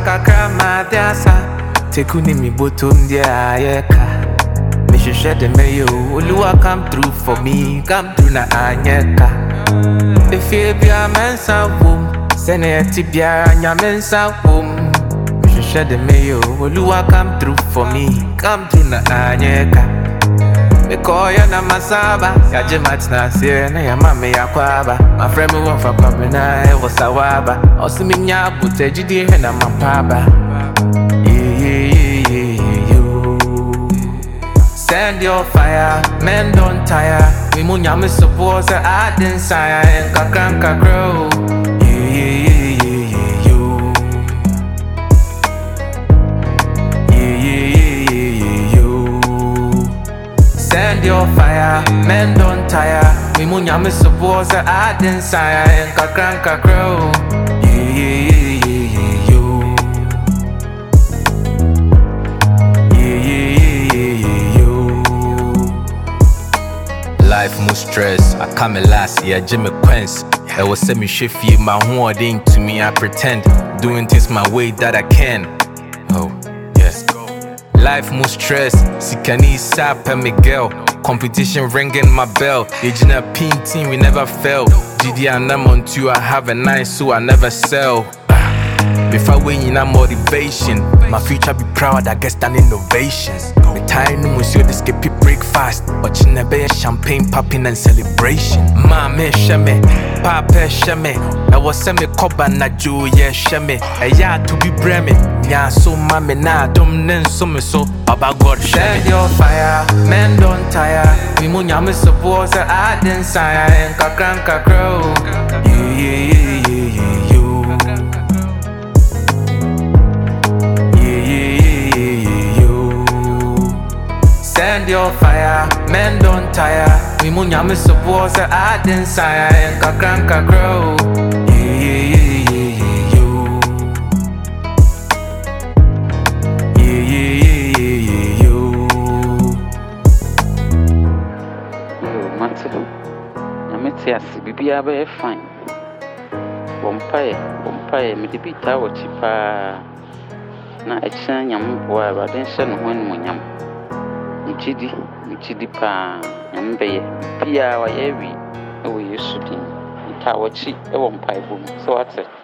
kakra madiasa tekuni mi botom dia ayeka me share the mayo Oluwa come through for me come through na anyeka if you be a mensa boom send it tibia anya mensa boom me share the mayo Oluwa come through for me come through na anyeka me call ya na masaba ya jematina se na ya mama ya kwaba my friend me won for kwabena e was awaba osiminya butejidi he na mapaba send your fire men don't tire we munya me support say I didn't sire and kakranka grow send your fire, men don't tire. We munya me support say I didn't sire and kakranka grow. Life more stress. I come last year, Jimmy Quince. I was semi shifty, my hoarding to me. I pretend doing things my way that I can. Oh, yes. Life more stress, Sikani Sap and Miguel. Competition ringing my bell. Aging a pin team, we never fail. GD and I'm on two, I have a nice, so I never sell. Before winning a motivation, my future be proud, I guess that innovations. Me time no monsieur this keep breakfast, watching a bear champagne popping and celebration. Mama shame, papa shame. I was semi coba na jo yeah shame. A ya to be breme, ya so mama na dum nen so me so about God shame. Send your fire, men don't tire. We munya me support say I didn't sire and kakranka grow. Send your fire, men don't tire. We munya me support say I didn't sire and kakranka grow. Yes, Bibi Abe fine. Bompire, me debi tawo chipa na echa nyam boa ba den hye no hwan mo nyam. Nchidi pa nyam beye. Pia wa ye wi e wo Yesu din. Tawo chi e wo mpai bom. So what's it?